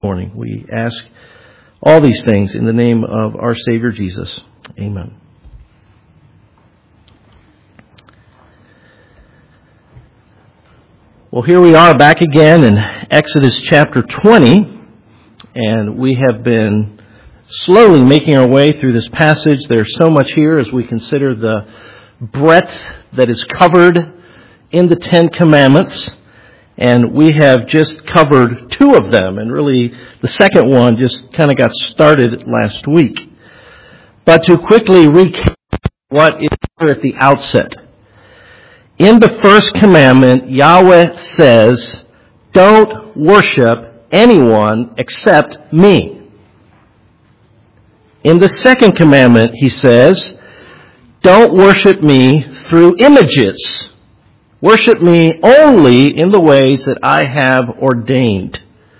morning. We ask all these things in the name of our Savior Jesus. Amen. Well, here we are back again in Exodus chapter 20, and we have been slowly making our way through this passage. There's so much here as we consider the breadth that is covered in the Ten Commandments. And we have just covered two of them, and really the second one just kind of got started last week. But to quickly recap what is here at the outset. In the first commandment, Yahweh says, "Don't worship anyone except me." In the second commandment, he says, "Don't worship me through images. Worship me only in the ways that I have ordained."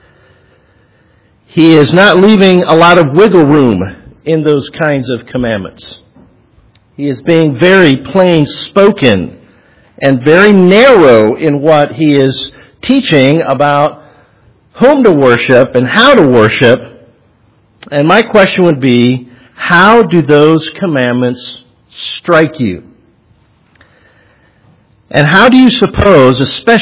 He is not leaving a lot of wiggle room in those kinds of commandments. He is being very plain spoken and very narrow in what he is teaching about whom to worship and how to worship. And my question would be, how do those commandments strike you? And how do you suppose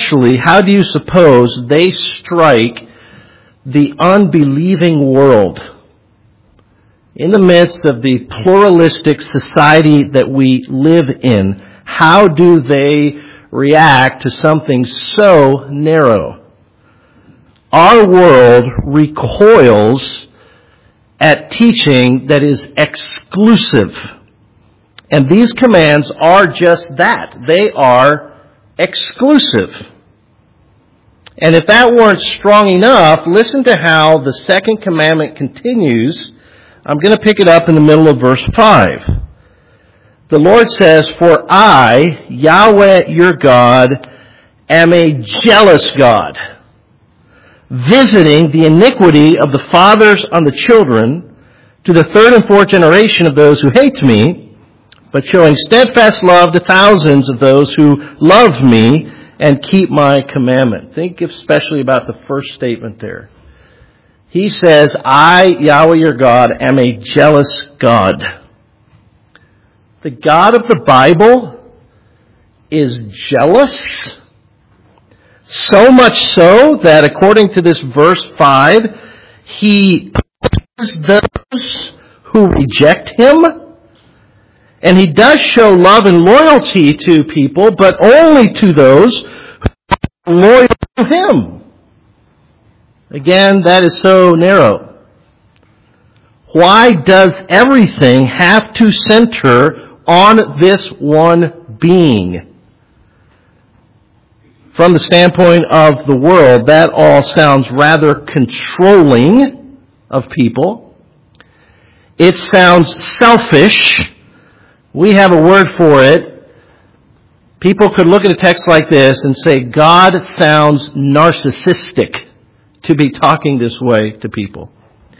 they strike the unbelieving world? In the midst of the pluralistic society that we live in, how do they react to something so narrow? Our world recoils at teaching that is exclusive. And these commands are just that. They are exclusive. And if that weren't strong enough, listen to how the second commandment continues. I'm going to pick it up in the middle of verse 5. The Lord says, "For I, Yahweh your God, am a jealous God, visiting the iniquity of the fathers on the children to the third and fourth generation of those who hate me, but showing steadfast love to thousands of those who love me and keep my commandment." Think especially about the first statement there. He says, "I, Yahweh your God, am a jealous God." The God of the Bible is jealous, so much so that according to this verse 5, he punishes those who reject him. And he does show love and loyalty to people, but only to those who are loyal to him. Again, that is so narrow. Why does everything have to center on this one being? From the standpoint of the world, that all sounds rather controlling of people. It sounds selfish. We have a word for it. People could look at a text like this and say, God sounds narcissistic to be talking this way to people.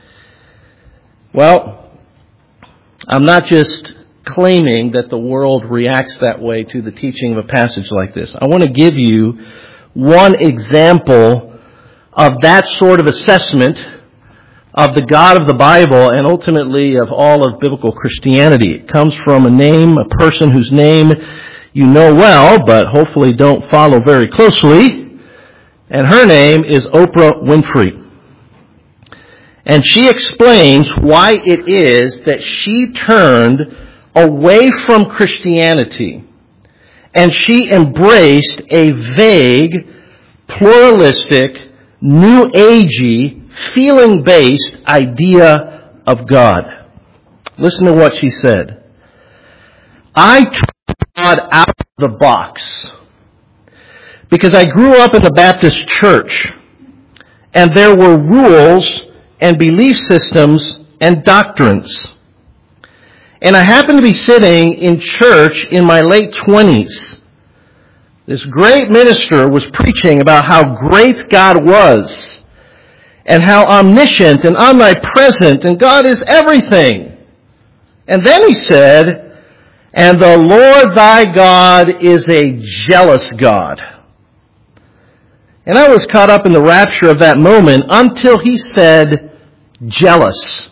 Well, I'm not just claiming that the world reacts that way to the teaching of a passage like this. I want to give you one example of that sort of assessment of the God of the Bible and ultimately of all of biblical Christianity. It comes from a person whose name you know well, but hopefully don't follow very closely. And her name is Oprah Winfrey. And she explains why it is that she turned away from Christianity and she embraced a vague, pluralistic, new agey, feeling-based idea of God. Listen to what she said. "I took God out of the box because I grew up in the Baptist church and there were rules and belief systems and doctrines. And I happened to be sitting in church in my late 20s. This great minister was preaching about how great God was and how omniscient and omnipresent and God is everything. And then he said, "And the Lord thy God is a jealous God." And I was caught up in the rapture of that moment until he said, jealous.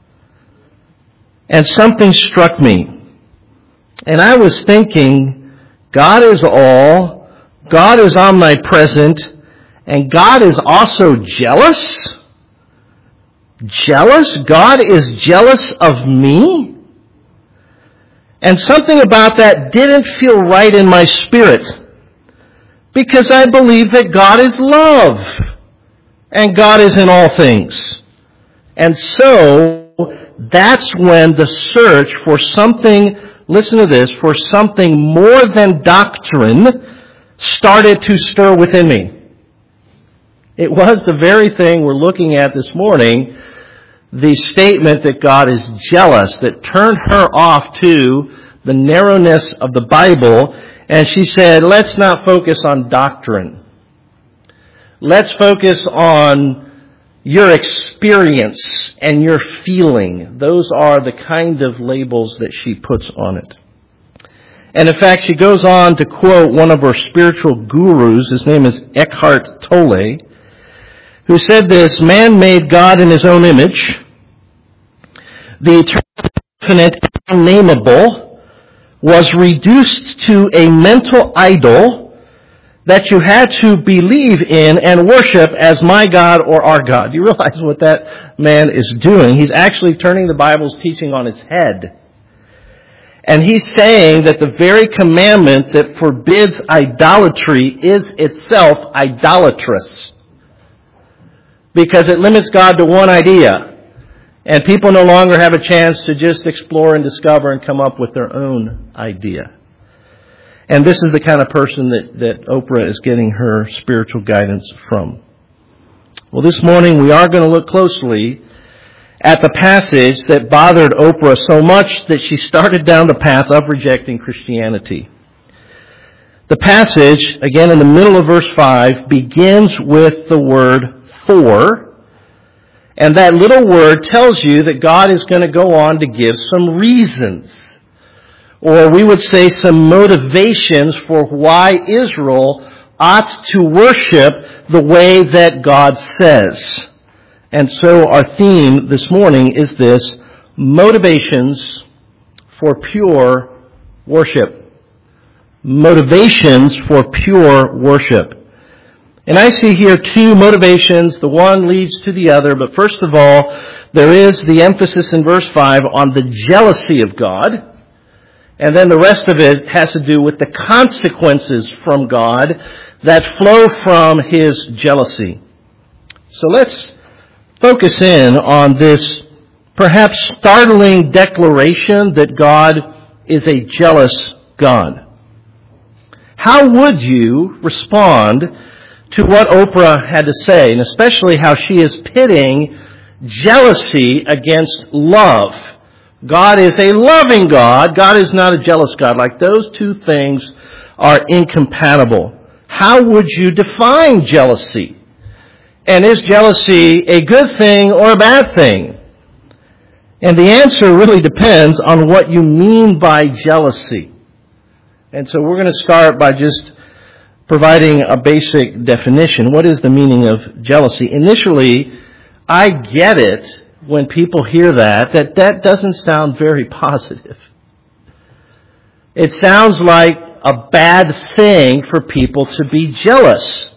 And something struck me. And I was thinking, God is all, God is omnipresent, and God is also jealous? Jealous? God is jealous of me? And something about that didn't feel right in my spirit. Because I believe that God is love. And God is in all things. And so, that's when the search for something, listen to this, for something more than doctrine started to stir within me. It was the very thing we're looking at this morning, the statement that God is jealous, that turned her off to the narrowness of the Bible, and she said, let's not focus on doctrine. Let's focus on your experience and your feeling. Those are the kind of labels that she puts on it. And in fact, she goes on to quote one of her spiritual gurus, his name is Eckhart Tolle, who said this, man made God in his own image. The eternal, infinite, unnameable was reduced to a mental idol that you had to believe in and worship as my God or our God. You realize what that man is doing? He's actually turning the Bible's teaching on its head. And he's saying that the very commandment that forbids idolatry is itself idolatrous. Because it limits God to one idea. And people no longer have a chance to just explore and discover and come up with their own idea. And this is the kind of person that Oprah is getting her spiritual guidance from. Well, this morning we are going to look closely at the passage that bothered Oprah so much that she started down the path of rejecting Christianity. The passage, again in the middle of verse 5, begins with the word for. And that little word tells you that God is going to go on to give some reasons. Or we would say some motivations for why Israel ought to worship the way that God says. And so our theme this morning is this, motivations for pure worship. Motivations for pure worship. And I see here two motivations. The one leads to the other. But first of all, there is the emphasis in verse 5 on the jealousy of God. And then the rest of it has to do with the consequences from God that flow from His jealousy. So let's focus in on this perhaps startling declaration that God is a jealous God. How would you respond to what Oprah had to say, and especially how she is pitting jealousy against love? God is a loving God. God is not a jealous God. Like those two things are incompatible. How would you define jealousy? And is jealousy a good thing or a bad thing? And the answer really depends on what you mean by jealousy. And so we're going to start by just providing a basic definition. What is the meaning of jealousy? Initially, I get it when people hear that doesn't sound very positive. It sounds like a bad thing for people to be jealous,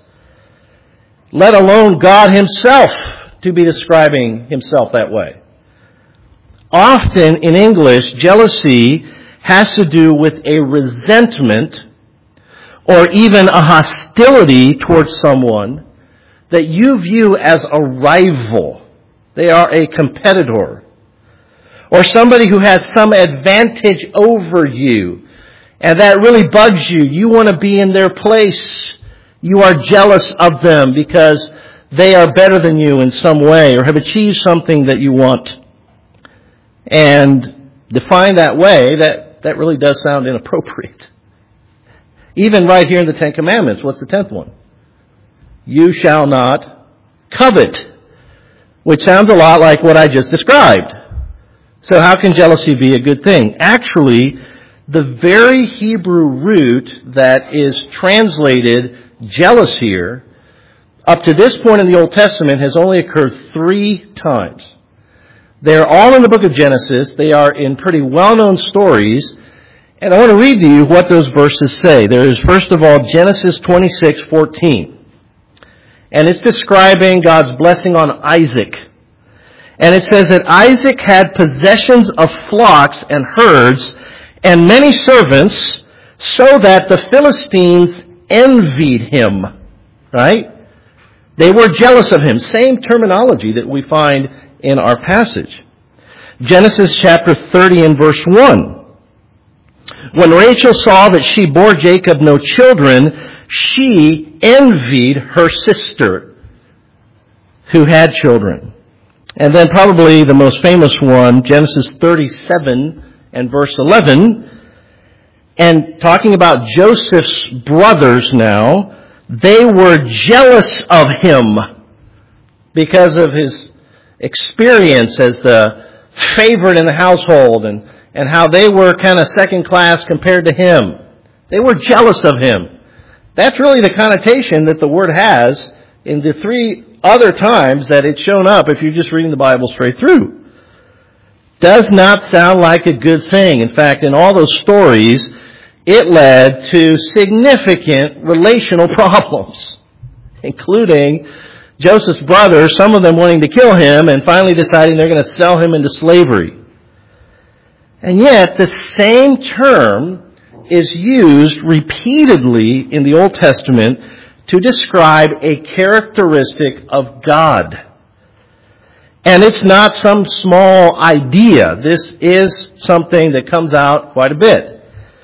let alone God Himself to be describing Himself that way. Often in English, jealousy has to do with a resentment or even a hostility towards someone that you view as a rival. They are a competitor. Or somebody who has some advantage over you. And that really bugs you. You want to be in their place. You are jealous of them because they are better than you in some way or have achieved something that you want. And defined that way, that really does sound inappropriate. Even right here in the Ten Commandments, what's the 10th one? You shall not covet. Which sounds a lot like what I just described. So how can jealousy be a good thing? Actually, the very Hebrew root that is translated jealous here up to this point in the Old Testament has only occurred 3 times. They're all in the book of Genesis. They are in pretty well-known stories. And I want to read to you what those verses say. There is, first of all, Genesis 26:14. And it's describing God's blessing on Isaac. And it says that Isaac had possessions of flocks and herds and many servants, so that the Philistines envied him. Right? They were jealous of him. Same terminology that we find in our passage. Genesis chapter 30 and verse 1. When Rachel saw that she bore Jacob no children, she envied her sister who had children. And then probably the most famous one, Genesis 37 and verse 11. And talking about Joseph's brothers now, they were jealous of him because of his experience as the favorite in the household and how they were kind of second class compared to him. They were jealous of him. That's really the connotation that the word has in the 3 other times that it's shown up if you're just reading the Bible straight through. Does not sound like a good thing. In fact, in all those stories, it led to significant relational problems, including Joseph's brothers, some of them wanting to kill him and finally deciding they're going to sell him into slavery. And yet, the same term is used repeatedly in the Old Testament to describe a characteristic of God. And it's not some small idea. This is something that comes out quite a bit.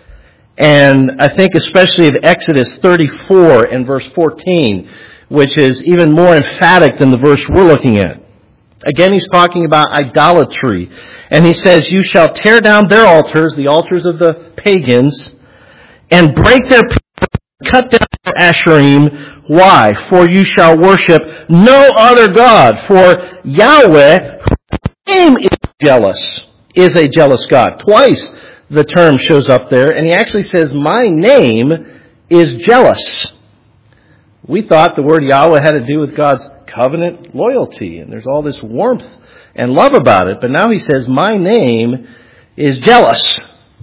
And I think especially of Exodus 34 and verse 14, which is even more emphatic than the verse we're looking at. Again, he's talking about idolatry. And he says, you shall tear down their altars, the altars of the pagans, and break their pillars, cut down their asherim. Why? For you shall worship no other God. For Yahweh, whose name is jealous, is a jealous God. Twice the term shows up there, and he actually says, my name is jealous. We thought the word Yahweh had to do with God's covenant loyalty, and there's all this warmth and love about it. But now he says, my name is jealous.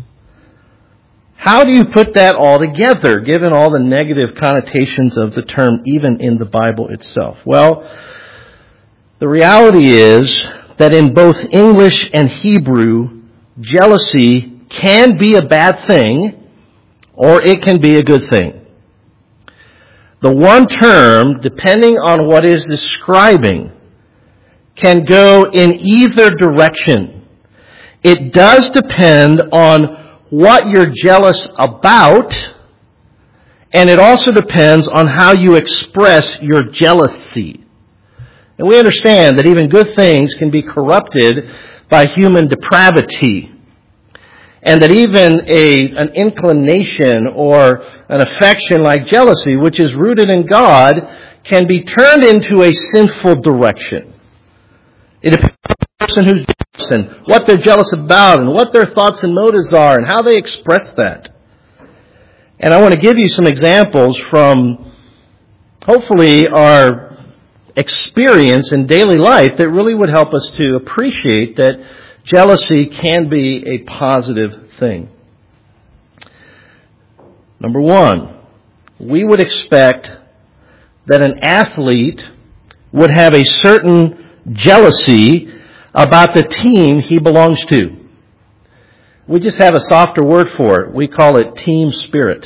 How do you put that all together, given all the negative connotations of the term, even in the Bible itself? Well, the reality is that in both English and Hebrew, jealousy can be a bad thing, or it can be a good thing. The one term, depending on what is describing, can go in either direction. It does depend on what you're jealous about, and it also depends on how you express your jealousy. And we understand that even good things can be corrupted by human depravity. And that even an inclination or an affection like jealousy, which is rooted in God, can be turned into a sinful direction. It depends on the person who's jealous and what they're jealous about and what their thoughts and motives are and how they express that. And I want to give you some examples from, hopefully, our experience in daily life that really would help us to appreciate that jealousy can be a positive thing. Number one, we would expect that an athlete would have a certain jealousy about the team he belongs to. We just have a softer word for it. We call it team spirit.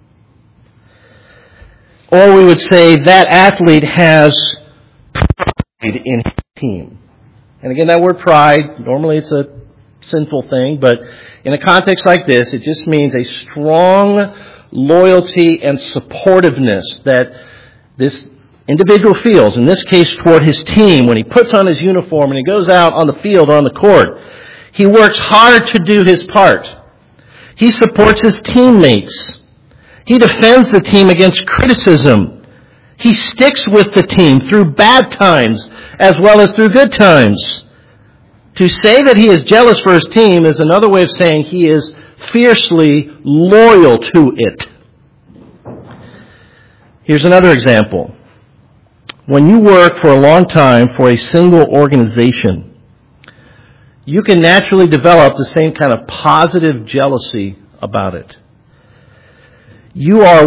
Or we would say that athlete has pride in his team. And again, that word pride, normally it's a sinful thing, but in a context like this, it just means a strong loyalty and supportiveness that this individual feels, in this case toward his team, when he puts on his uniform and he goes out on the field or on the court. He works hard to do his part. He supports his teammates. He defends the team against criticism. He sticks with the team through bad times as well as through good times. To say that he is jealous for his team is another way of saying he is fiercely loyal to it. Here's another example. when you work for a long time for a single organization, you can naturally develop the same kind of positive jealousy about it. You are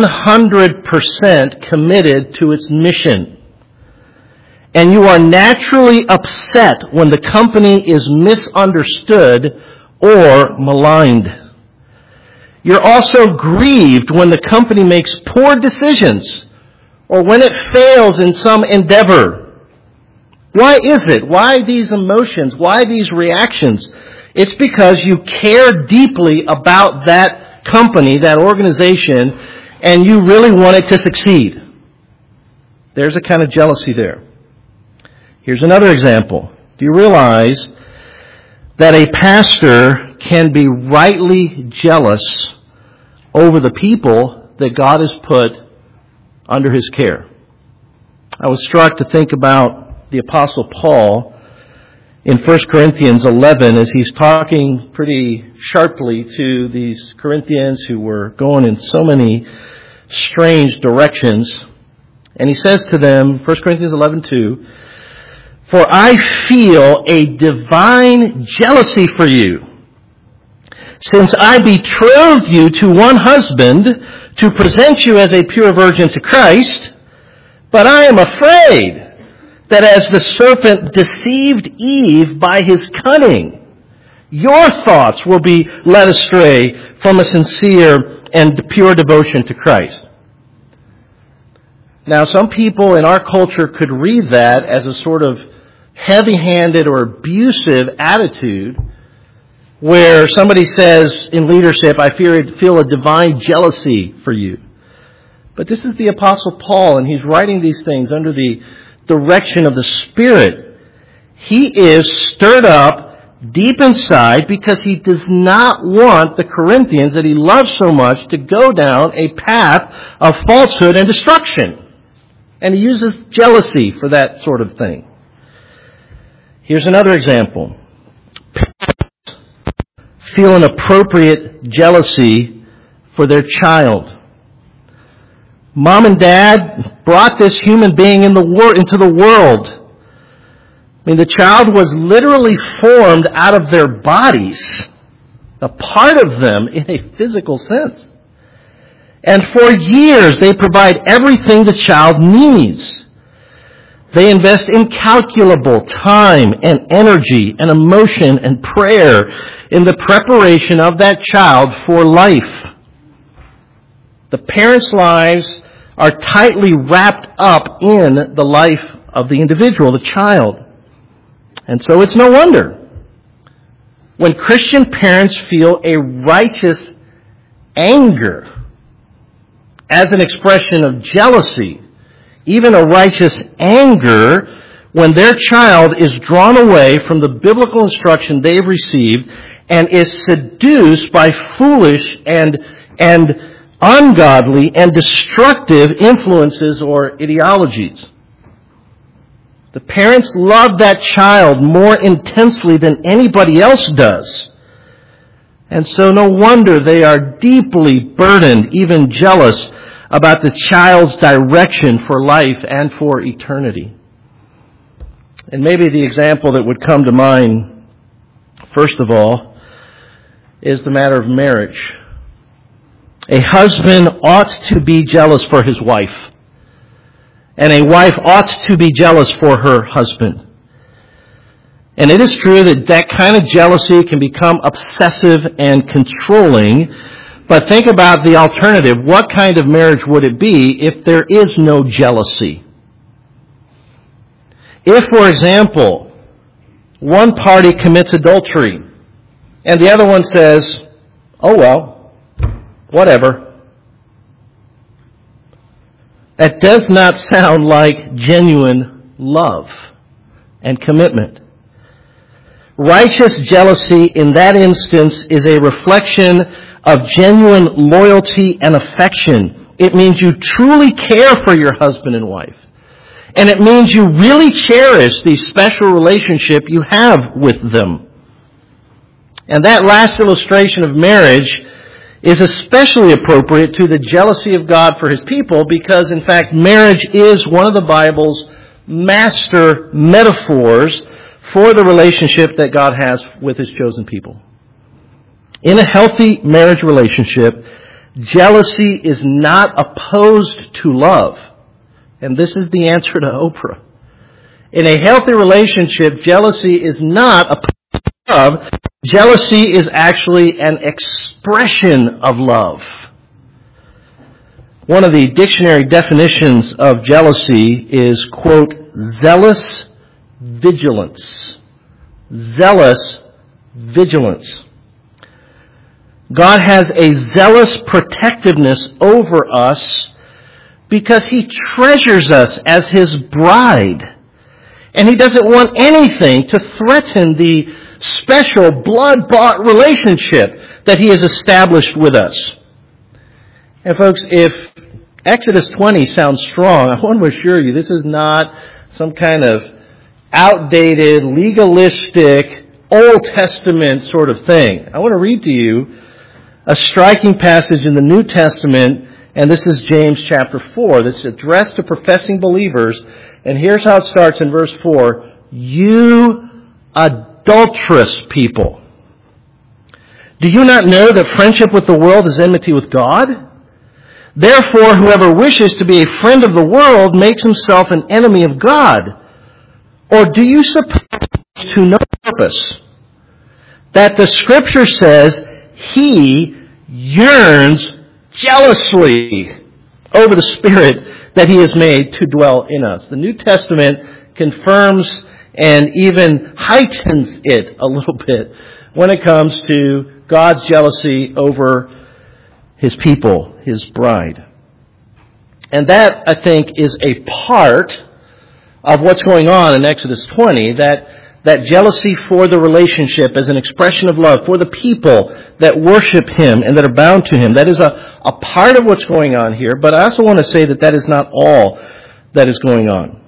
100% committed to its mission. And you are naturally upset when the company is misunderstood or maligned. You're also grieved when the company makes poor decisions or when it fails in some endeavor. Why is it? Why these emotions? Why these reactions? It's because you care deeply about that company, that organization, and you really want it to succeed. There's a kind of jealousy there. Here's another example. Do you realize that a pastor can be rightly jealous over the people that God has put under his care? I was struck to think about the Apostle Paul in 1 Corinthians 11 as he's talking pretty sharply to these Corinthians who were going in so many strange directions. And he says to them, 1 Corinthians 11:2, "For I feel a divine jealousy for you, since I betrothed you to one husband to present you as a pure virgin to Christ, but I am afraid that as the serpent deceived Eve by his cunning, your thoughts will be led astray from a sincere and pure devotion to Christ." Now, some people in our culture could read that as a sort of heavy-handed or abusive attitude where somebody says in leadership, "I feel a divine jealousy for you." But this is the Apostle Paul, and he's writing these things under the direction of the Spirit. He is stirred up deep inside because he does not want the Corinthians that he loves so much to go down a path of falsehood and destruction. And he uses jealousy for that sort of thing. Here's another example. Parents feel an appropriate jealousy for their child. Mom and Dad brought this human being into the world. I mean, the child was literally formed out of their bodies, a part of them in a physical sense. And for years, they provide everything the child needs. They invest incalculable time and energy and emotion and prayer in the preparation of that child for life. The parents' lives are tightly wrapped up in the life of the individual, the child. And so it's no wonder when Christian parents feel a righteous anger as an expression of jealousy, even a righteous anger when their child is drawn away from the biblical instruction they've received and is seduced by foolish and ungodly and destructive influences or ideologies. The parents love that child more intensely than anybody else does. And so no wonder they are deeply burdened, even jealous, about the child's direction for life and for eternity. And maybe the example that would come to mind, first of all, is the matter of marriage. A husband ought to be jealous for his wife, and a wife ought to be jealous for her husband. And it is true that that kind of jealousy can become obsessive and controlling. But think about the alternative. What kind of marriage would it be if there is no jealousy? If, for example, one party commits adultery and the other one says, "Oh well, whatever." That does not sound like genuine love and commitment. Righteous jealousy in that instance is a reflection of genuine loyalty and affection. It means you truly care for your husband and wife. And it means you really cherish the special relationship you have with them. And that last illustration of marriage is especially appropriate to the jealousy of God for His people because, in fact, marriage is one of the Bible's master metaphors for the relationship that God has with His chosen people. In a healthy marriage relationship, jealousy is not opposed to love. And this is the answer to Oprah. In a healthy relationship, jealousy is not opposed to love. Jealousy is actually an expression of love. One of the dictionary definitions of jealousy is, quote, zealous vigilance. Zealous vigilance. God has a zealous protectiveness over us because He treasures us as His bride. And He doesn't want anything to threaten the special blood-bought relationship that He has established with us. And folks, if Exodus 20 sounds strong, I want to assure you this is not some kind of outdated, legalistic, Old Testament sort of thing. I want to read to you a striking passage in the New Testament, and this is James chapter 4, that's addressed to professing believers. And here's how it starts in verse 4. You adulterous people, do you not know that friendship with the world is enmity with God? Therefore, whoever wishes to be a friend of the world makes himself an enemy of God. Or do you suppose to no purpose that the Scripture says He yearns jealously over the Spirit that He has made to dwell in us? The New Testament confirms and even heightens it a little bit when it comes to God's jealousy over His people, His bride. And that, I think, is a part of what's going on in Exodus 20, that jealousy for the relationship as an expression of love for the people that worship Him and that are bound to Him. That is a part of what's going on here, but I also want to say that that is not all that is going on.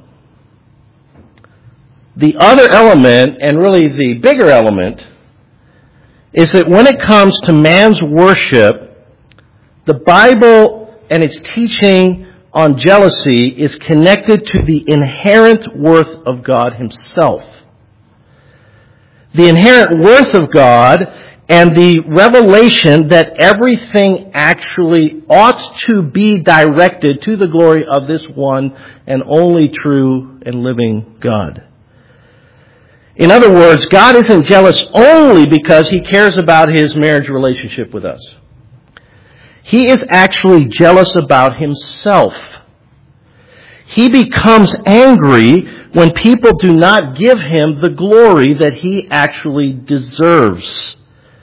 The other element, and really the bigger element, is that when it comes to man's worship, the Bible and its teaching on jealousy is connected to the inherent worth of God Himself. The inherent worth of God and the revelation that everything actually ought to be directed to the glory of this one and only true and living God. In other words, God isn't jealous only because He cares about His marriage relationship with us. He is actually jealous about Himself. He becomes angry when people do not give Him the glory that He actually deserves.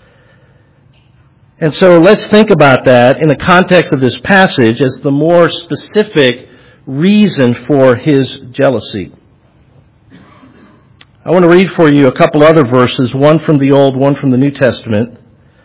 And so let's think about that in the context of this passage as the more specific reason for His jealousy. I want to read for you a couple other verses, one from the Old, one from the New Testament.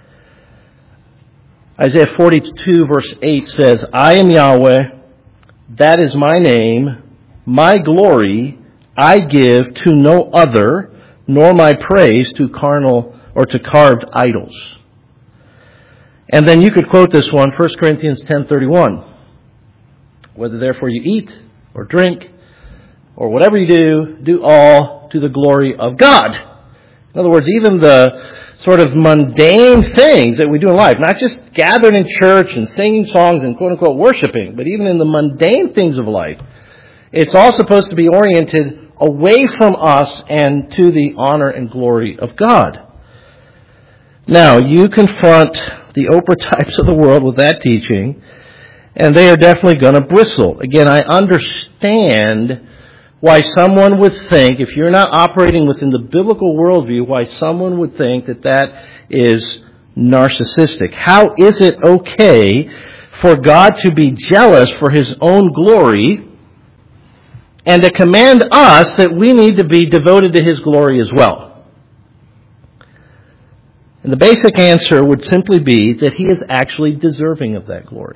Isaiah 42 verse 8 says, I am Yahweh, that is my name, my glory I give to no other, nor my praise to carnal or to carved idols. And then you could quote this one, 1 Corinthians 10:31. Whether therefore you eat or drink or whatever you do, do all to the glory of God. In other words, even the sort of mundane things that we do in life, not just gathered in church and singing songs and quote-unquote worshiping, but even in the mundane things of life, it's all supposed to be oriented away from us and to the honor and glory of God. Now, you confront the Oprah types of the world with that teaching, and they are definitely going to bristle. Again, I understand why someone would think, if you're not operating within the biblical worldview, why someone would think that that is narcissistic. How is it okay for God to be jealous for His own glory and to command us that we need to be devoted to His glory as well? And the basic answer would simply be that He is actually deserving of that glory.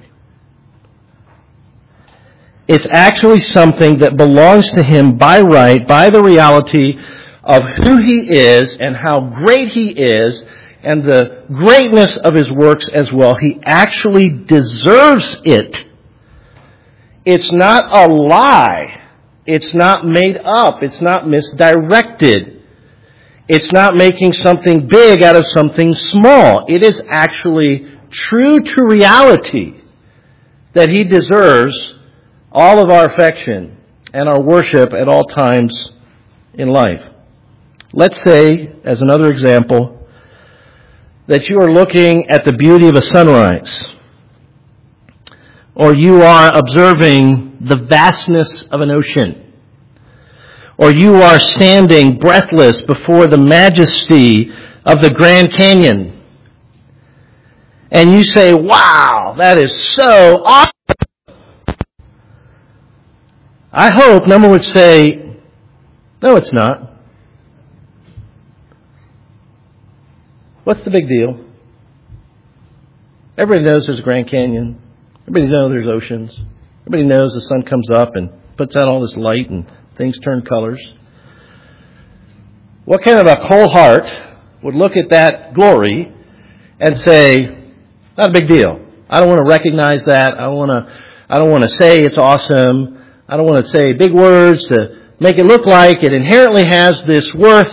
It's actually something that belongs to Him by right, by the reality of who He is and how great He is and the greatness of his works as well. He actually deserves it. It's not a lie. It's not made up. It's not misdirected. It's not making something big out of something small. It is actually true to reality that he deserves all of our affection and our worship at all times in life. Let's say, as another example, that you are looking at the beauty of a sunrise, or you are observing the vastness of an ocean, or you are standing breathless before the majesty of the Grand Canyon, and you say, wow, that is so awesome. I hope no one would say, no, it's not. What's the big deal? Everybody knows there's a Grand Canyon. Everybody knows there's oceans. Everybody knows the sun comes up and puts out all this light and things turn colors. What kind of a cold heart would look at that glory and say, not a big deal. I don't want to recognize that. I don't want to say it's awesome. I don't want to say big words to make it look like it inherently has this worth.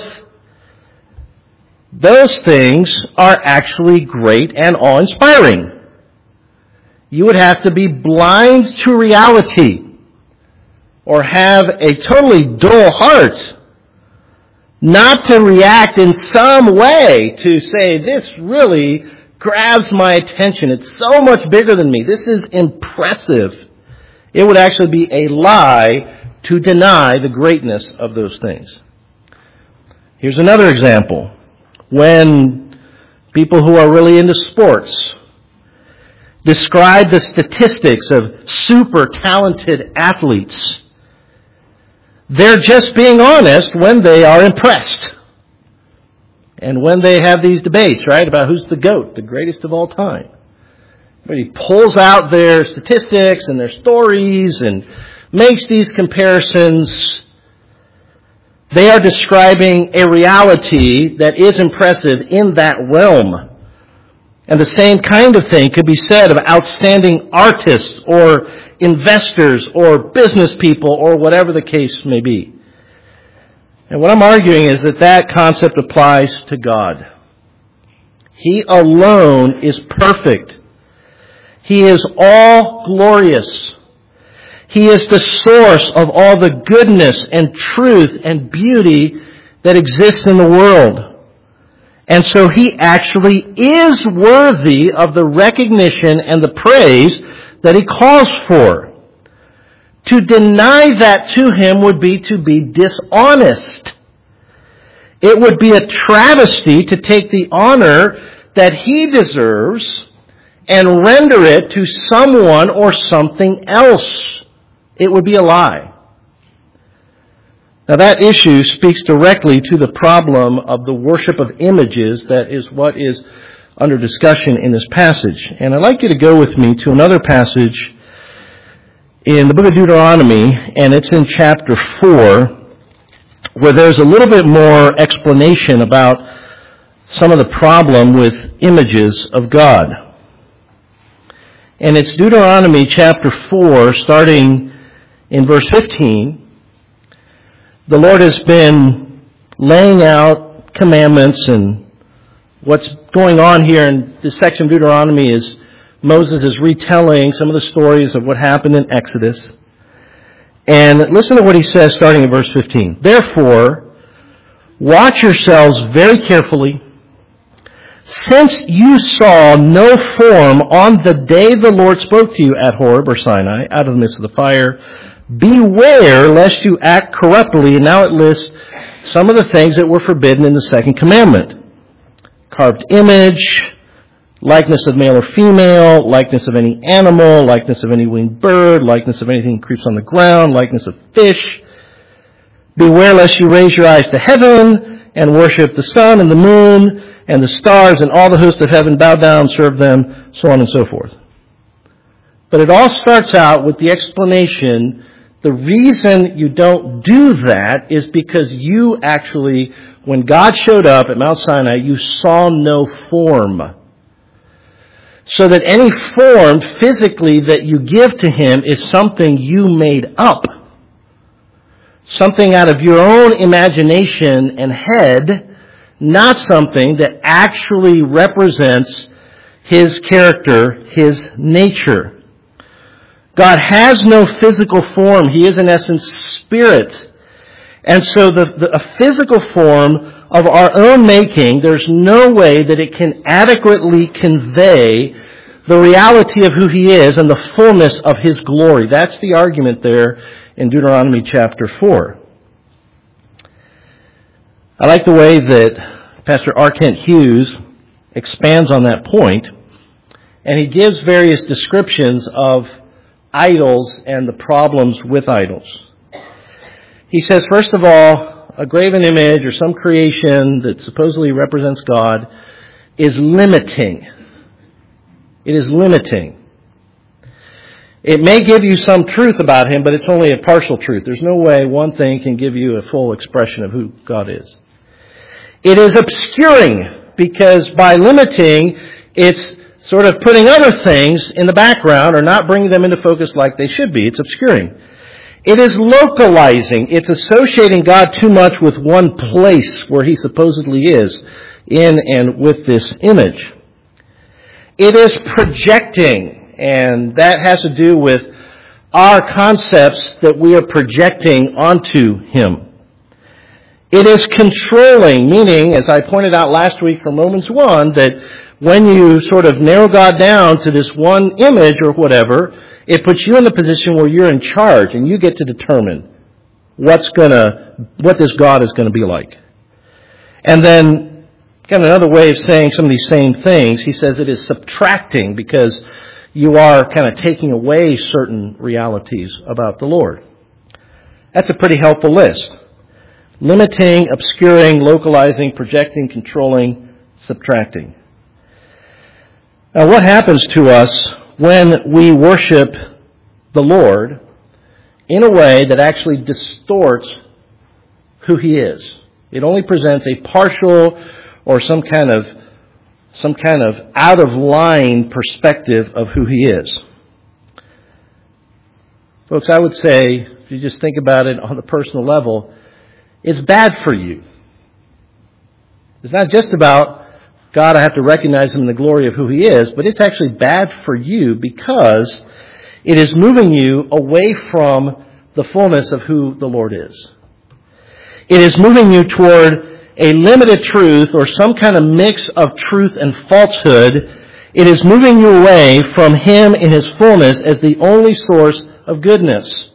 Those things are actually great and awe-inspiring. You would have to be blind to reality or have a totally dull heart not to react in some way to say, this really grabs my attention. It's so much bigger than me. This is impressive. It would actually be a lie to deny the greatness of those things. Here's another example. When people who are really into sports describe the statistics of super talented athletes, they're just being honest when they are impressed. And when they have these debates, right, about who's the GOAT, the greatest of all time. He pulls out their statistics and their stories and makes these comparisons. They are describing a reality that is impressive in that realm. And the same kind of thing could be said of outstanding artists or investors or business people or whatever the case may be. And what I'm arguing is that that concept applies to God. He alone is perfect. He is all glorious. He is the source of all the goodness and truth and beauty that exists in the world. And so He actually is worthy of the recognition and the praise that He calls for. To deny that to Him would be to be dishonest. It would be a travesty to take the honor that He deserves and render it to someone or something else. It would be a lie. Now that issue speaks directly to the problem of the worship of images that is what is under discussion in this passage. And I'd like you to go with me to another passage in the book of Deuteronomy, and it's in chapter 4, where there's a little bit more explanation about some of the problem with images of God. And it's Deuteronomy chapter 4, starting in verse 15. The Lord has been laying out commandments, and what's going on here in this section of Deuteronomy is Moses is retelling some of the stories of what happened in Exodus. And listen to what he says starting in verse 15. Therefore, watch yourselves very carefully, since you saw no form on the day the Lord spoke to you at Horeb or Sinai, out of the midst of the fire. Beware lest you act corruptly. And now it lists some of the things that were forbidden in the second commandment. Carved image, likeness of male or female, likeness of any animal, likeness of any winged bird, likeness of anything that creeps on the ground, likeness of fish. Beware lest you raise your eyes to heaven and worship the sun and the moon and the stars and all the hosts of heaven, bow down, serve them, so on and so forth. But it all starts out with the explanation The reason you don't do that is because you actually, when God showed up at Mount Sinai, you saw no form. So that any form physically that you give to Him is something you made up. Something out of your own imagination and head, not something that actually represents His character, His nature. God has no physical form. He is in essence spirit. And so a physical form of our own making, there's no way that it can adequately convey the reality of who He is and the fullness of His glory. That's the argument there in Deuteronomy chapter 4. I like the way that Pastor R. Kent Hughes expands on that point, and he gives various descriptions of idols and the problems with idols. He says, first of all, a graven image or some creation that supposedly represents God is limiting. It is limiting. It may give you some truth about Him, but it's only a partial truth. There's no way one thing can give you a full expression of who God is. It is obscuring, because by limiting, it's sort of putting other things in the background or not bringing them into focus like they should be. It's obscuring. It is localizing. It's associating God too much with one place where He supposedly is in and with this image. It is projecting, and that has to do with our concepts that we are projecting onto Him. It is controlling, meaning, as I pointed out last week from Romans 1, that when you sort of narrow God down to this one image or whatever, it puts you in the position where you're in charge and you get to determine what this God is going to be like. And then, kind of another way of saying some of these same things, he says it is subtracting, because you are kind of taking away certain realities about the Lord. That's a pretty helpful list. Limiting, obscuring, localizing, projecting, controlling, subtracting. Now, what happens to us when we worship the Lord in a way that actually distorts who He is? It only presents a partial or some kind of out of line perspective of who He is. Folks, I would say, if you just think about it on the personal level, it's bad for you. It's not just about God, I have to recognize Him in the glory of who He is, but it's actually bad for you because it is moving you away from the fullness of who the Lord is. It is moving you toward a limited truth or some kind of mix of truth and falsehood. It is moving you away from Him in His fullness as the only source of goodness.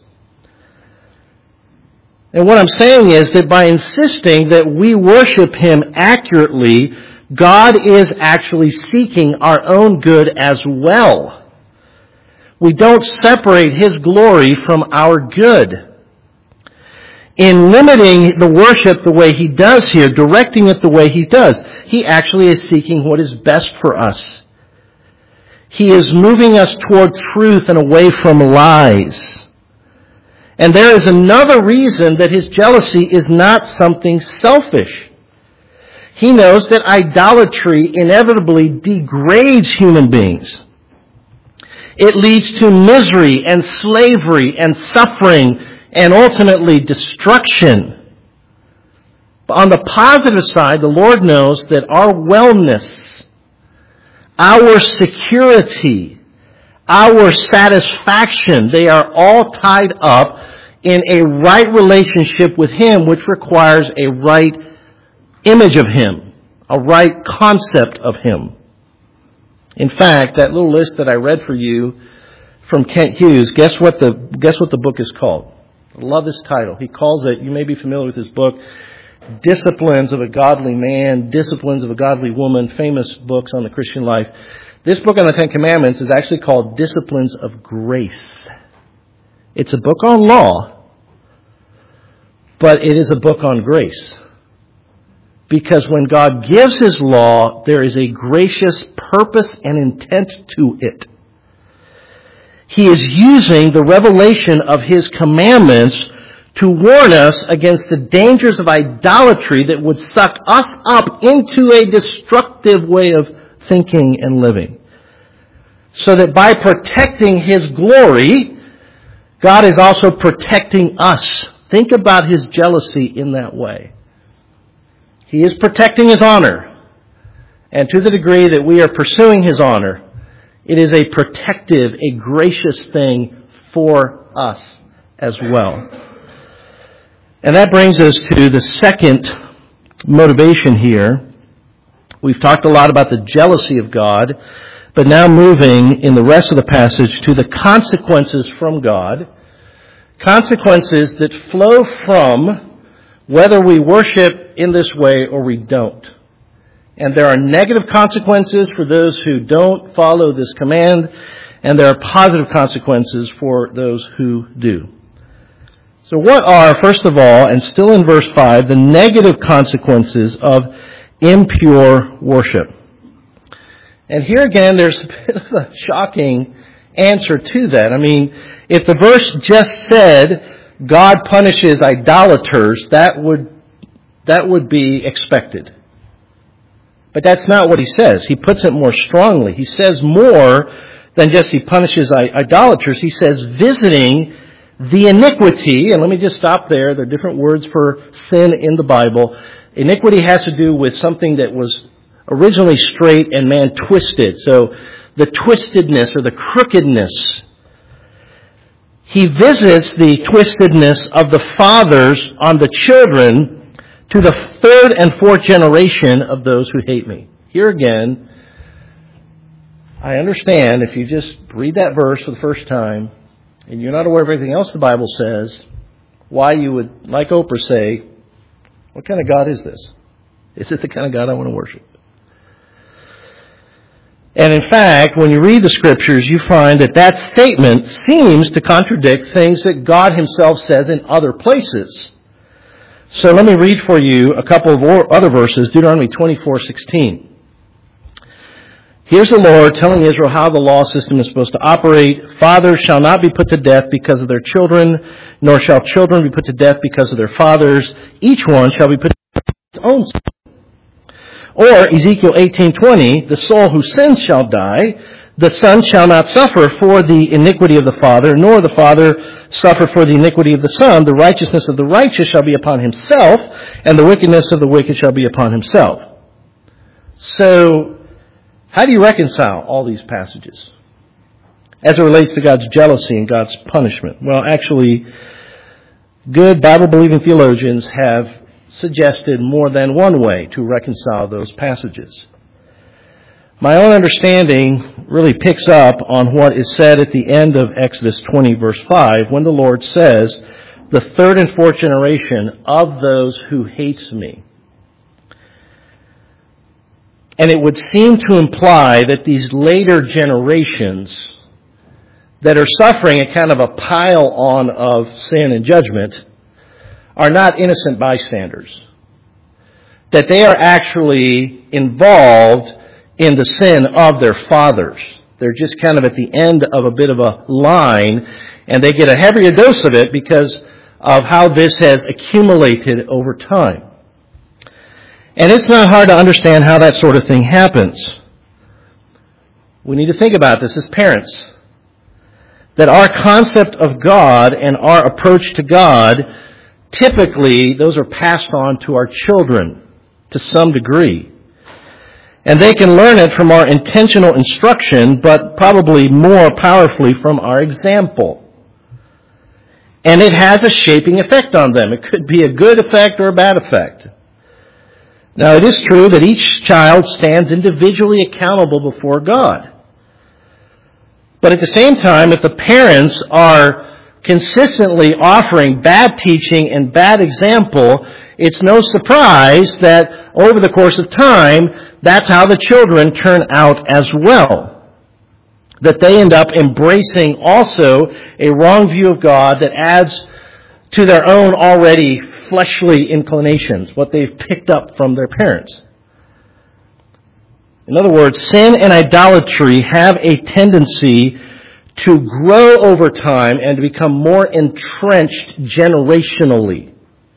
And what I'm saying is that by insisting that we worship Him accurately, God is actually seeking our own good as well. We don't separate His glory from our good. In limiting the worship the way He does here, directing it the way He does, He actually is seeking what is best for us. He is moving us toward truth and away from lies. And there is another reason that His jealousy is not something selfish. He knows that idolatry inevitably degrades human beings. It leads to misery and slavery and suffering and ultimately destruction. But on the positive side, the Lord knows that our wellness, our security, our satisfaction, they are all tied up in a right relationship with Him, which requires a right image of Him, a right concept of Him. In fact, that little list that I read for you from Kent Hughes, guess what the book is called? I love this title. He calls it, you may be familiar with his book, Disciplines of a Godly Man, Disciplines of a Godly Woman, famous books on the Christian life. This book on the Ten Commandments is actually called Disciplines of Grace. It's a book on law, but it is a book on grace. Because when God gives His law, there is a gracious purpose and intent to it. He is using the revelation of His commandments to warn us against the dangers of idolatry that would suck us up into a destructive way of thinking and living. So that by protecting His glory, God is also protecting us. Think about His jealousy in that way. He is protecting His honor. And to the degree that we are pursuing His honor, it is a protective, a gracious thing for us as well. And that brings us to the second motivation here. We've talked a lot about the jealousy of God, but now moving in the rest of the passage to the consequences from God. Consequences that flow from whether we worship in this way or we don't. And there are negative consequences for those who don't follow this command, and there are positive consequences for those who do. So what are, first of all, and still in verse 5, the negative consequences of impure worship? And here again, there's a bit of a shocking answer to that. I mean, if the verse just said, God punishes idolaters, that would be expected. But that's not what he says. He puts it more strongly. He says more than just He punishes idolaters. He says visiting the iniquity, and let me just stop there. There are different words for sin in the Bible. Iniquity has to do with something that was originally straight and man twisted. So the twistedness or the crookedness. He visits the twistedness of the fathers on the children to the third and fourth generation of those who hate me. Here again, I understand if you just read that verse for the first time and you're not aware of everything else the Bible says, why you would, like Oprah, say, what kind of God is this? Is it the kind of God I want to worship? And in fact, when you read the Scriptures, you find that statement seems to contradict things that God Himself says in other places. So let me read for you a couple of other verses, Deuteronomy 24:16. Here's the Lord telling Israel how the law system is supposed to operate. Fathers shall not be put to death because of their children, nor shall children be put to death because of their fathers. Each one shall be put to death for his own sin. Or Ezekiel 18:20, the soul who sins shall die. The son shall not suffer for the iniquity of the father, nor the father suffer for the iniquity of the son. The righteousness of the righteous shall be upon himself, and the wickedness of the wicked shall be upon himself. So, how do you reconcile all these passages as it relates to God's jealousy and God's punishment? Well, actually, good Bible-believing theologians have suggested more than one way to reconcile those passages. My own understanding really picks up on what is said at the end of Exodus 20, verse 5, when the Lord says, the third and fourth generation of those who hates me. And it would seem to imply that these later generations that are suffering a kind of a pile-on of sin and judgment are not innocent bystanders. That they are actually involved in the sin of their fathers. They're just kind of at the end of a bit of a line, and they get a heavier dose of it because of how this has accumulated over time. And it's not hard to understand how that sort of thing happens. We need to think about this as parents. That our concept of God and our approach to God, typically those are passed on to our children to some degree. And they can learn it from our intentional instruction, but probably more powerfully from our example. And it has a shaping effect on them. It could be a good effect or a bad effect. Now, it is true that each child stands individually accountable before God. But at the same time, if the parents are consistently offering bad teaching and bad example, it's no surprise that over the course of time, that's how the children turn out as well. That they end up embracing also a wrong view of God that adds to their own already fleshly inclinations, what they've picked up from their parents. In other words, sin and idolatry have a tendency to grow over time and to become more entrenched generationally.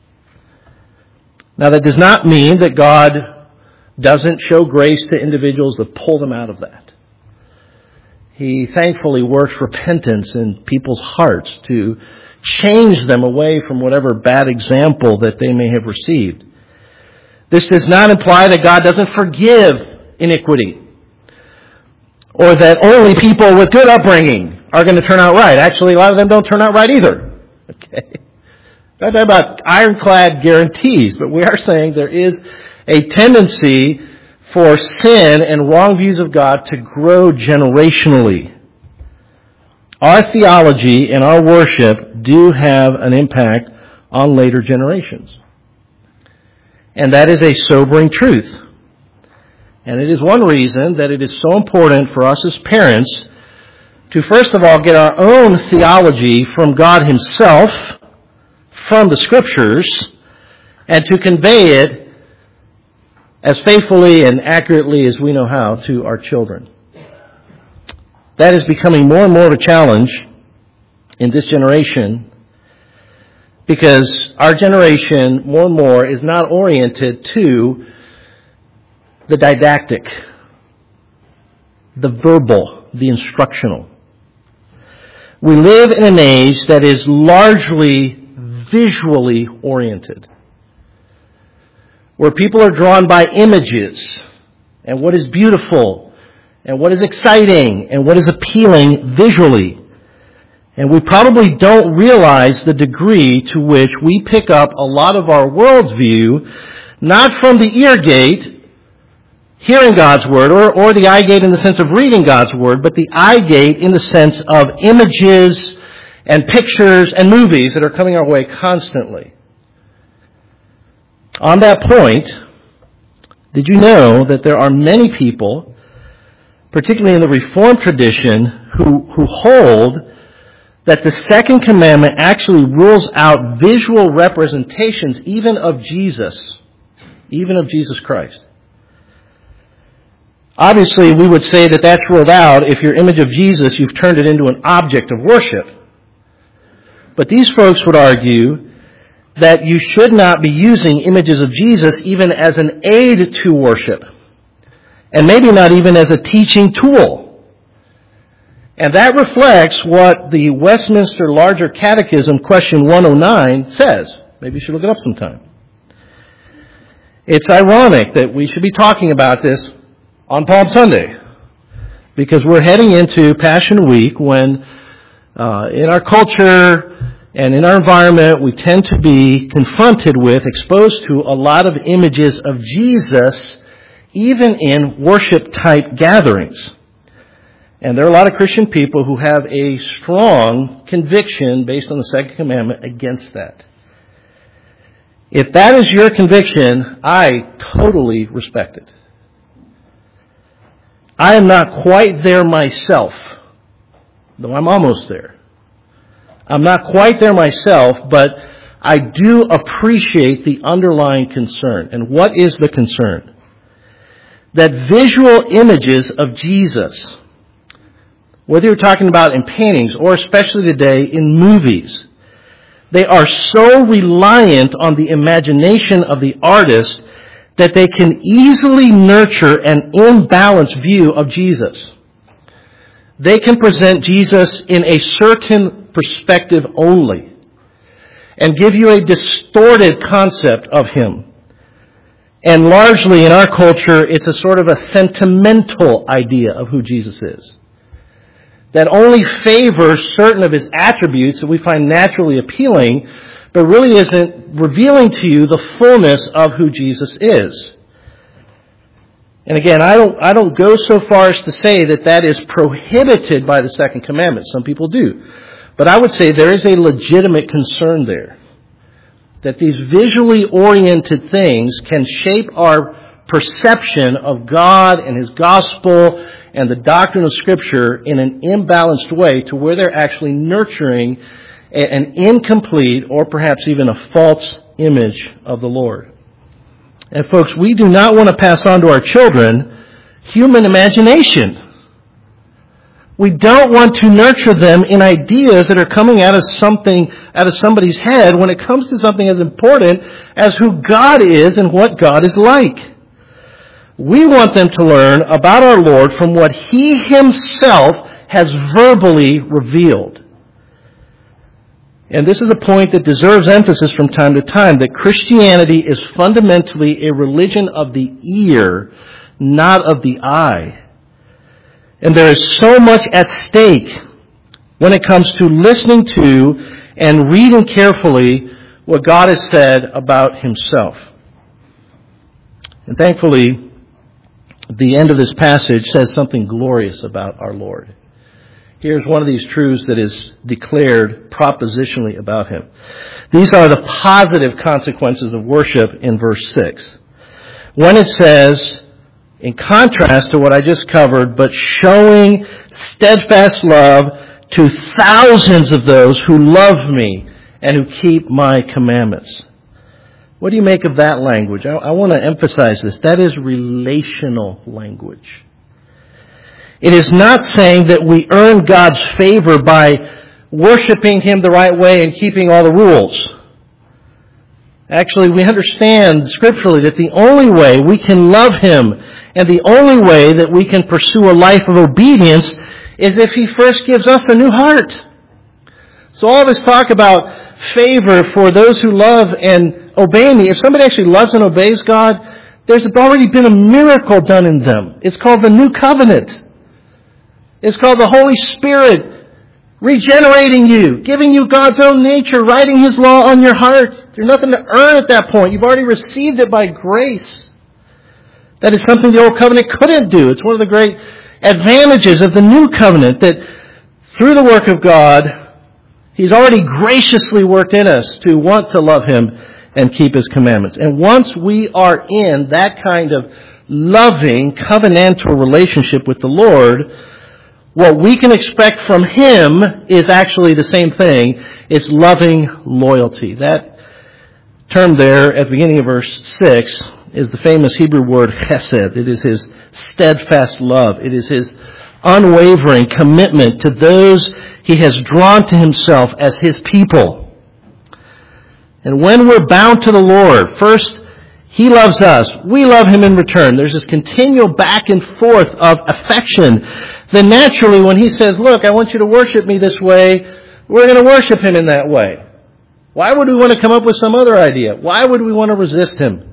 Now, that does not mean that God doesn't show grace to individuals that pull them out of that. He thankfully works repentance in people's hearts to change them away from whatever bad example that they may have received. This does not imply that God doesn't forgive iniquity, or that only people with good upbringing are going to turn out right. Actually, a lot of them don't turn out right either. Okay? Not about ironclad guarantees, but we are saying there is a tendency for sin and wrong views of God to grow generationally. Our theology and our worship do have an impact on later generations. And that is a sobering truth. And it is one reason that it is so important for us as parents to first of all get our own theology from God Himself, from the Scriptures, and to convey it as faithfully and accurately as we know how to our children. That is becoming more and more of a challenge in this generation, because our generation more and more is not oriented to the didactic, the verbal, the instructional. We live in an age that is largely visually oriented, where people are drawn by images and what is beautiful and what is exciting and what is appealing visually. And we probably don't realize the degree to which we pick up a lot of our worldview, not from the ear gate, hearing God's Word, or the eye gate in the sense of reading God's Word, but the eye gate in the sense of images and pictures and movies that are coming our way constantly. On that point, did you know that there are many people, particularly in the Reformed tradition, who hold that the second commandment actually rules out visual representations even of Jesus Christ? Obviously, we would say that that's ruled out if your image of Jesus, you've turned it into an object of worship. But these folks would argue that you should not be using images of Jesus even as an aid to worship, and maybe not even as a teaching tool. And that reflects what the Westminster Larger Catechism, question 109, says. Maybe you should look it up sometime. It's ironic that we should be talking about this on Palm Sunday, because we're heading into Passion Week when in our culture and in our environment we tend to be confronted with, exposed to a lot of images of Jesus even in worship-type gatherings. And there are a lot of Christian people who have a strong conviction based on the Second Commandment against that. If that is your conviction, I totally respect it. I am not quite there myself, though I'm almost there. I'm not quite there myself, but I do appreciate the underlying concern. And what is the concern? That visual images of Jesus, whether you're talking about in paintings or especially today in movies, they are so reliant on the imagination of the artist that they can easily nurture an imbalanced view of Jesus. They can present Jesus in a certain perspective only and give you a distorted concept of Him. And largely in our culture, it's a sort of a sentimental idea of who Jesus is, that only favors certain of His attributes that we find naturally appealing, but really isn't revealing to you the fullness of who Jesus is. And again, I don't go so far as to say that that is prohibited by the Second Commandment. Some people do. But I would say there is a legitimate concern there, that these visually oriented things can shape our perception of God and His gospel and the doctrine of Scripture in an imbalanced way, to where they're actually nurturing an incomplete or perhaps even a false image of the Lord. And folks, we do not want to pass on to our children human imagination. We don't want to nurture them in ideas that are coming out of somebody's head when it comes to something as important as who God is and what God is like. We want them to learn about our Lord from what He Himself has verbally revealed. And this is a point that deserves emphasis from time to time, that Christianity is fundamentally a religion of the ear, not of the eye. And there is so much at stake when it comes to listening to and reading carefully what God has said about Himself. And thankfully, the end of this passage says something glorious about our Lord. Here's one of these truths that is declared propositionally about Him. These are the positive consequences of worship in verse 6. When it says, in contrast to what I just covered, but showing steadfast love to thousands of those who love me and who keep my commandments. What do you make of that language? I want to emphasize this. That is relational language. It is not saying that we earn God's favor by worshiping Him the right way and keeping all the rules. Actually, we understand scripturally that the only way we can love Him and the only way that we can pursue a life of obedience is if He first gives us a new heart. So all this talk about favor for those who love and obey me, if somebody actually loves and obeys God, there's already been a miracle done in them. It's called the New Covenant. It's called the Holy Spirit regenerating you, giving you God's own nature, writing His law on your heart. There's nothing to earn at that point. You've already received it by grace. That is something the Old Covenant couldn't do. It's one of the great advantages of the New Covenant, that through the work of God, He's already graciously worked in us to want to love Him and keep His commandments. And once we are in that kind of loving, covenantal relationship with the Lord, what we can expect from Him is actually the same thing. It's loving loyalty. That term there at the beginning of verse 6 is the famous Hebrew word chesed. It is His steadfast love. It is His unwavering commitment to those He has drawn to Himself as His people. And when we're bound to the Lord, first, He loves us. We love Him in return. There's this continual back and forth of affection. Then naturally, when He says, look, I want you to worship me this way, we're going to worship Him in that way. Why would we want to come up with some other idea? Why would we want to resist Him?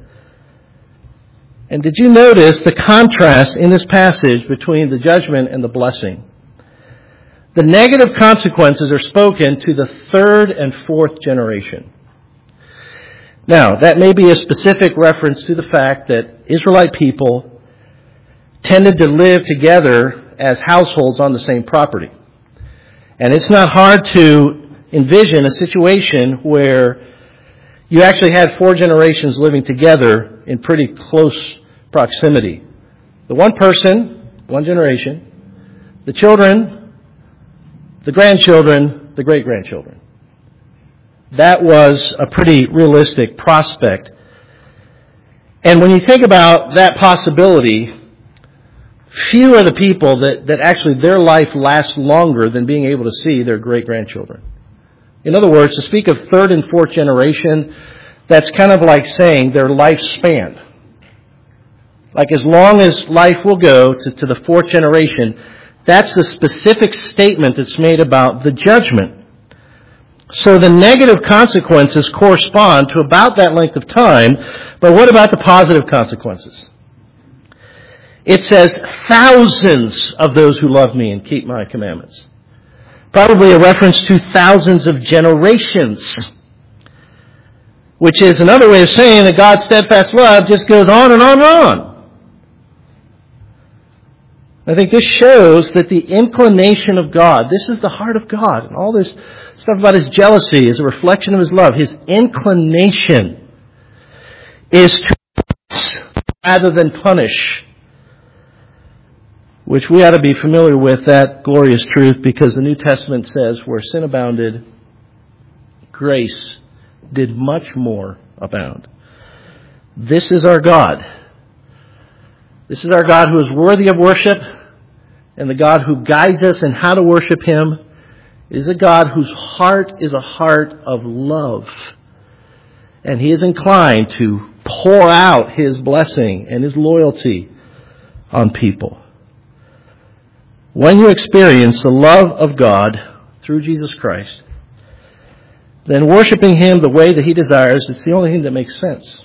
And did you notice the contrast in this passage between the judgment and the blessing? The negative consequences are spoken to the third and fourth generation. Now, that may be a specific reference to the fact that Israelite people tended to live together as households on the same property. And it's not hard to envision a situation where you actually had 4 generations living together in pretty close proximity. The one person, one generation, the children, the grandchildren, the great-grandchildren. That was a pretty realistic prospect. And when you think about that possibility, few are the people that actually their life lasts longer than being able to see their great-grandchildren. In other words, to speak of third and fourth generation, that's kind of like saying their lifespan. Like as long as life will go to the fourth generation, that's the specific statement that's made about the judgment. So the negative consequences correspond to about that length of time, but what about the positive consequences? It says, thousands of those who love me and keep my commandments. Probably a reference to thousands of generations, which is another way of saying that God's steadfast love just goes on and on and on. I think this shows that the inclination of God, this is the heart of God, and all this stuff about His jealousy is a reflection of His love. His inclination is to bless rather than punish, which we ought to be familiar with, that glorious truth, because the New Testament says, where sin abounded, grace did much more abound. This is our God. This is our God who is worthy of worship, and the God who guides us in how to worship Him is a God whose heart is a heart of love. And He is inclined to pour out His blessing and His loyalty on people. When you experience the love of God through Jesus Christ, then worshiping Him the way that He desires is the only thing that makes sense.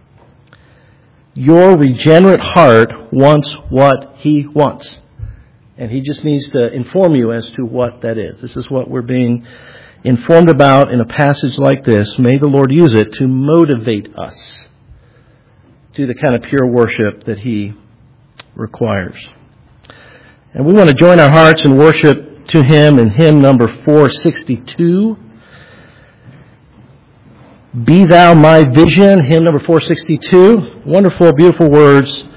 Your regenerate heart wants what He wants. And He just needs to inform you as to what that is. This is what we're being informed about in a passage like this. May the Lord use it to motivate us to the kind of pure worship that He requires. And we want to join our hearts in worship to Him in hymn number 462. Be Thou My Vision, hymn number 462. Wonderful, beautiful words